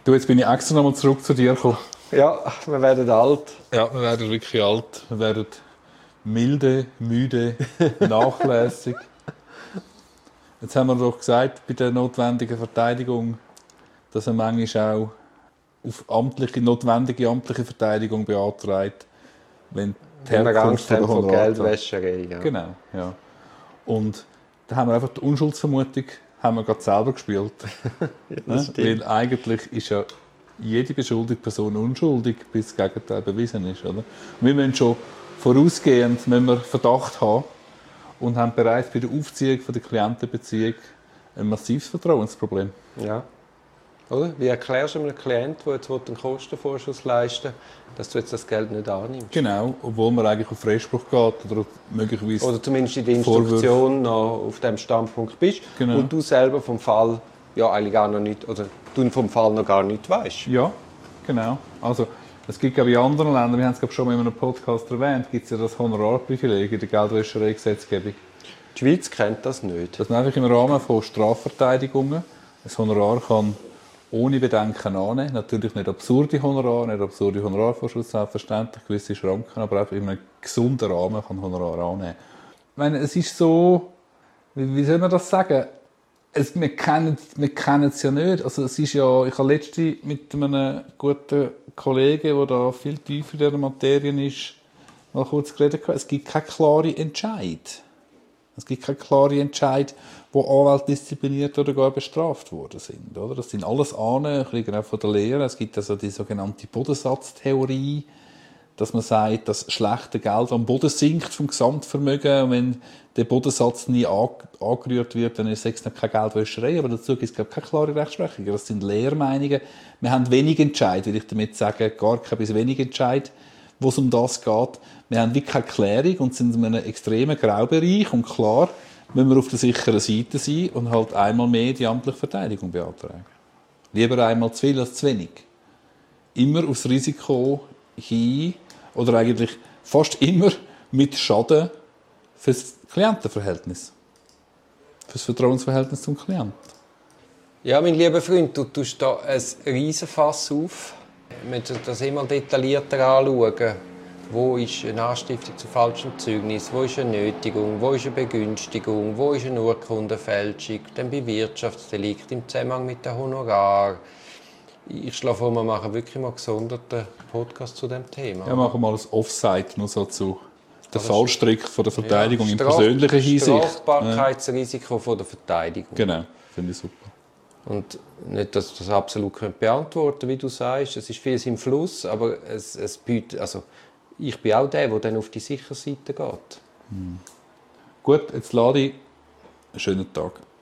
Du, jetzt bin ich extra nochmal zurück zu dir gekommen. Ja, wir werden alt. Ja, wir werden wirklich alt. Wir werden milde, müde, nachlässig. Jetzt haben wir doch gesagt, bei der notwendigen Verteidigung, dass er manchmal auch auf notwendige amtliche Verteidigung beantragt, wenn die Herkunft von der von Geldwäscherei. Ja. Genau, ja. Und da haben wir einfach die Unschuldsvermutung haben wir gerade selber gespielt. Ja, weil eigentlich ist ja jede beschuldigte Person unschuldig, bis das Gegenteil bewiesen ist. Oder? Und wir müssen schon vorausgehend Verdacht haben und haben bereits bei der Aufziehung der Klientenbeziehung ein massives Vertrauensproblem. Ja. Oder? Wie erklärst du einem Klienten, der jetzt einen Kostenvorschuss leisten will, dass du jetzt das Geld nicht annimmst? Genau, obwohl man eigentlich auf Freispruch geht oder möglicherweise... Oder zumindest in der Instruktion noch auf dem Standpunkt bist, genau. Und du selber vom Fall ja eigentlich gar noch nicht, oder du vom Fall noch gar nicht weißt. Ja, genau. Also, es gibt glaube ich, in anderen Ländern, wir haben es schon mal in einem Podcast erwähnt, gibt es ja das Honorarprivileg in der Geldwäschereigesetzgebung. Die Schweiz kennt das nicht. Dass man einfach im Rahmen von Strafverteidigungen ein Honorar kann ohne Bedenken annehmen. Natürlich nicht absurde Honorarvorschüsse, selbstverständlich, gewisse Schranken, aber einfach in einem gesunden Rahmen kann Honorar annehmen. Ich meine, es ist so, wie soll man das sagen? Wir kennen es ja nicht. Also es ist ja, ich habe letztens mit einem guten Kollegen, der da viel tiefer in dieser Materie ist, mal kurz geredet. Es gibt keine klare Entscheid. Es gibt keine klare Entscheid, wo Anwälte diszipliniert oder gar bestraft worden sind. Oder? Das sind alles Ahnen, kriegen auch von der Lehre. Es gibt also die sogenannte Bodensatztheorie, dass man sagt, dass schlechte Geld am Boden sinkt vom Gesamtvermögen. Und wenn der Bodensatz nie angerührt wird, dann ist es noch keine Geldwäscherei. Aber dazu gibt es keine klare Rechtsprechung. Das sind Lehrmeinungen. Wir haben wenig Entscheid, will ich damit sagen, gar kein bis wenig Entscheid, wo es um das geht. Wir haben wirklich keine Klärung und sind in einem extremen Graubereich. Und klar, müssen wir auf der sicheren Seite sein und halt einmal mehr die amtliche Verteidigung beantragen. Lieber einmal zu viel als zu wenig. Immer aufs Risiko hin, oder eigentlich fast immer mit Schaden für das Klientenverhältnis. Für das Vertrauensverhältnis zum Klienten. Ja, mein lieber Freund, du tust da ein Riesenfass auf. Wir müssen das immer detaillierter anschauen. Wo ist eine Anstiftung zu falschem Zeugnis? Wo ist eine Nötigung? Wo ist eine Begünstigung? Wo ist eine Urkundenfälschung? Dann bei Wirtschaftsdelikt im Zusammenhang mit dem Honorar. Ich schlage vor, wir machen wirklich mal einen gesonderten Podcast zu diesem Thema. Ja, machen wir mal ein Offside noch so zu der Fallstrick von der Verteidigung in persönlicher Hinsicht. Strafbarkeitsrisiko von der Verteidigung. Genau, finde ich super. Und nicht, dass ich das absolut beantworten könnte, wie du sagst. Es ist vieles im Fluss, aber es bietet, also ich bin auch der dann auf die sichere Seite geht. Gut, jetzt lade ich einen schönen Tag.